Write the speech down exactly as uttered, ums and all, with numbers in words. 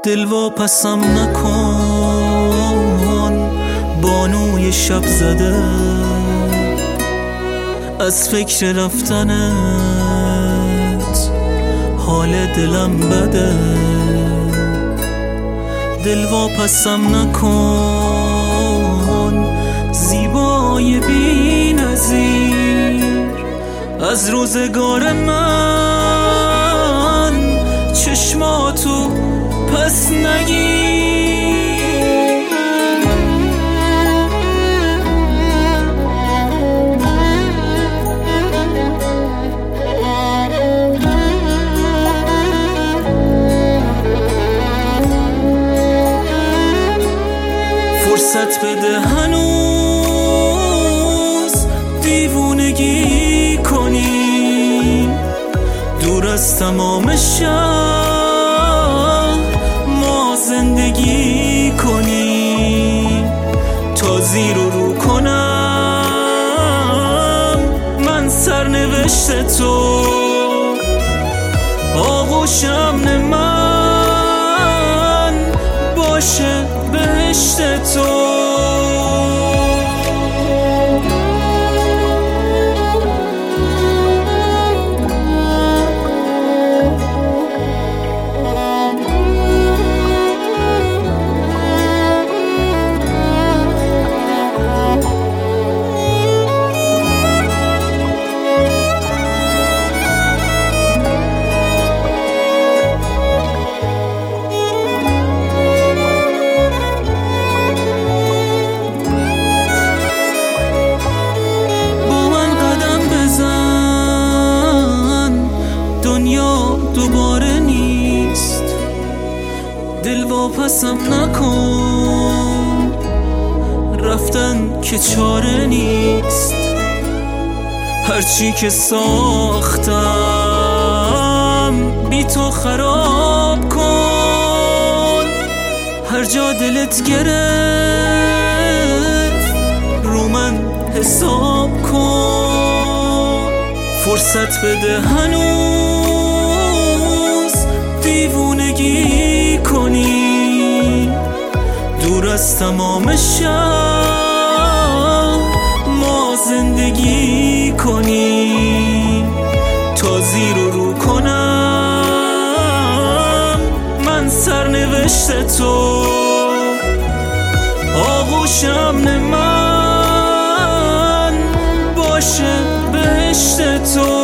دل واپسم نکن بانوی شب زده، از فکر رفتنت حال دلم بده. دل واپسم نکن زیبای بی نظیر، از روزگار من چشماتو پس نگیر. فرصت بده هنوز دیوونگی کنی، دور از تمام شهر ما زندگی کنی، تا زیر و رو کنم من سرنوشت تو، آغوش امن من باشه بهشت تو. دوباره نیست، دل واپسم نکن، رفتن که چاره نیست. هرچی که ساختم بی تو خراب کن، هر جا دلت گرفت رو من حساب کن. فرصت بده هنوز دیوونگی کنی، دور از تمام شهر ما زندگی کنی، تا زیر و رو کنم من سرنوشت تو، آغوش امن من باشه بهشت تو.